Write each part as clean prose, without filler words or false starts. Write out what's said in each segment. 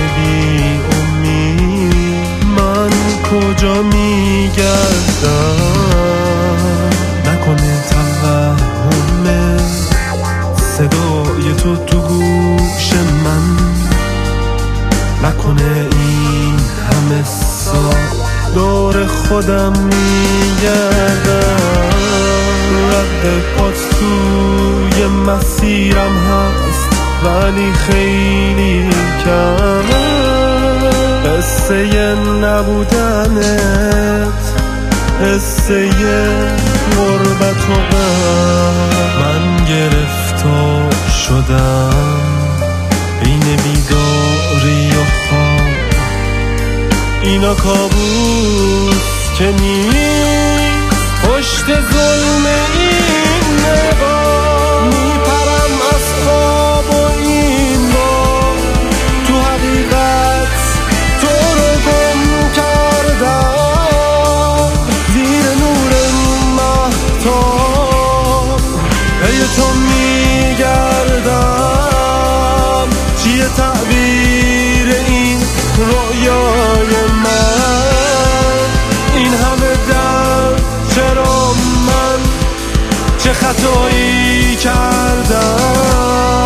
بی امید من کجا میگردم؟ نکنه توهمه صدای تو گوش من، نکنه این همه سال دور خودم میگردم. رد پات توی مسیرم هست ولی خیلی کم. قصه نبودنت، قصه غربت و غم. من گرفتار شدم بین بیداری و خواب. اینا کابوس که نیست پشت ظلم این نگاه. میپرم از خواب و این بار تو حقیقت تو رو گم کردم. زیر نور مهتاب پی تو میگردم. چیه تعبیر این رویای من؟ این همه درد چرا من؟ چه خطایی کردم؟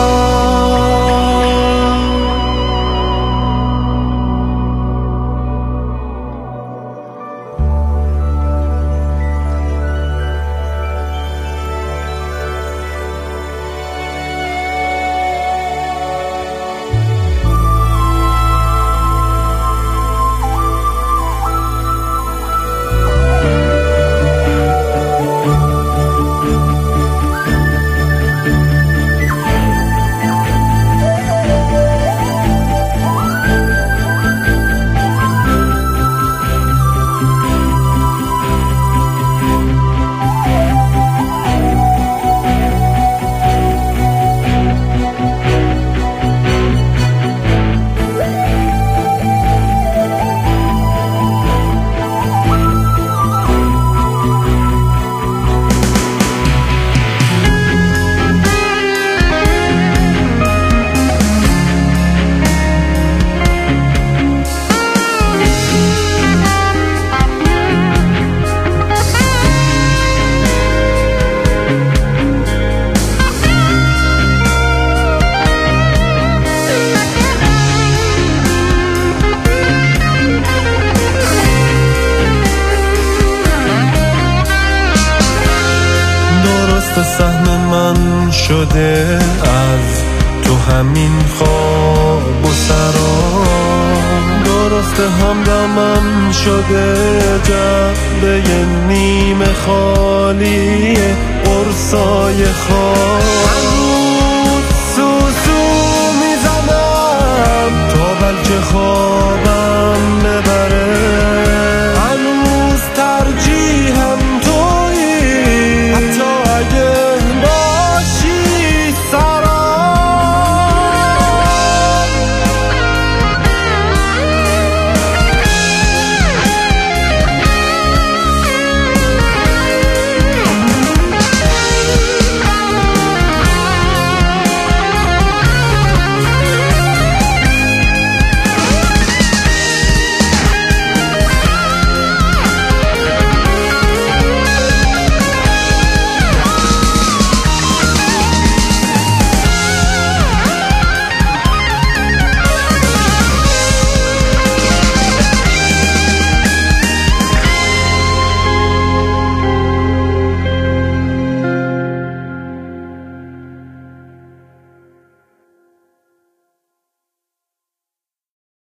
سهم من شده از تو همین خواب و سرام. درست همدمم شده جعبه نیم خالی قرصای خواب.